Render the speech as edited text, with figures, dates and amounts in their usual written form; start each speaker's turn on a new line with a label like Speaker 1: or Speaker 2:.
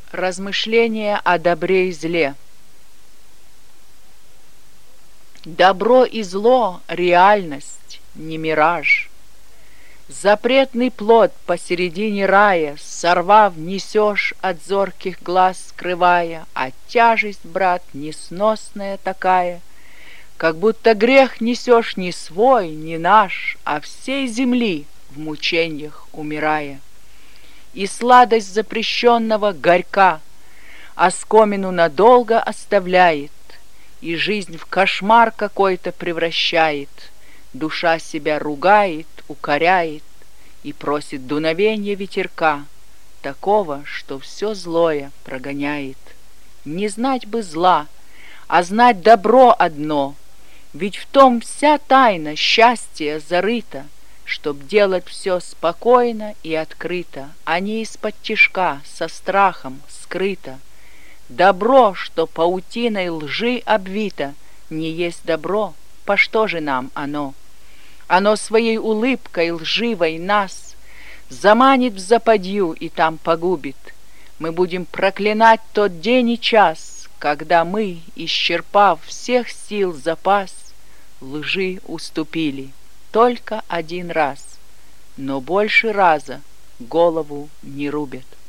Speaker 1: Размышления о добре и зле. Добро и зло — реальность, не мираж. Запретный плод посередине рая, сорвав, несешь от зорких глаз скрывая, а тяжесть, брат, несносная такая, как будто грех несешь не свой, не наш, а всей земли в мучениях умирая. И сладость запрещенного горька, оскомину надолго оставляет, и жизнь в кошмар какой-то превращает. Душа себя ругает, укоряет и просит дуновенья ветерка, такого, что все злое прогоняет. Не знать бы зла, а знать добро одно, ведь в том вся тайна счастья зарыта, чтоб делать все спокойно и открыто, а не из-под тишка, со страхом, скрыто. Добро, что паутиной лжи обвито, не есть добро, по что же нам оно? Оно своей улыбкой лживой нас заманит в западью и там погубит. Мы будем проклинать тот день и час, когда мы, исчерпав всех сил запас, лжи уступили только один раз, но больше раза голову не рубят.